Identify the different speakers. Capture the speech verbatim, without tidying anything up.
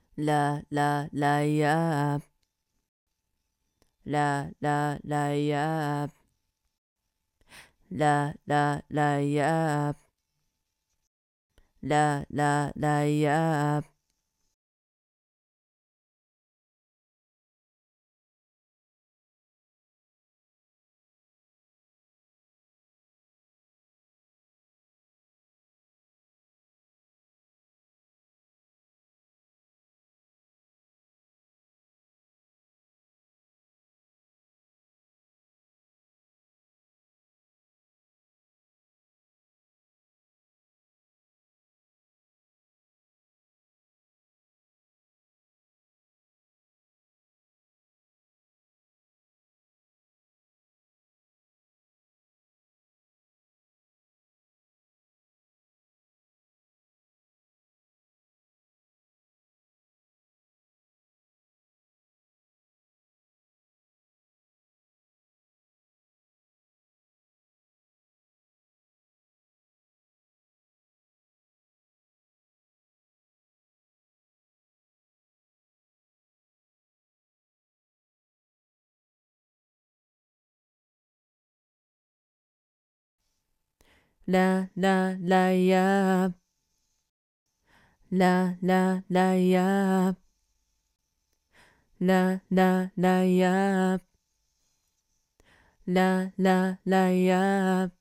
Speaker 1: La la la ya. La la la ya. La la la ya. La la la ya. La la la ya. La la la ya. La la la ya. La la la ya.